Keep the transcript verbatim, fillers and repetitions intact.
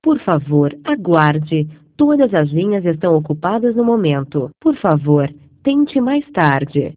Por favor, aguarde. Todas as linhas estão ocupadas no momento. Por favor, tente mais tarde.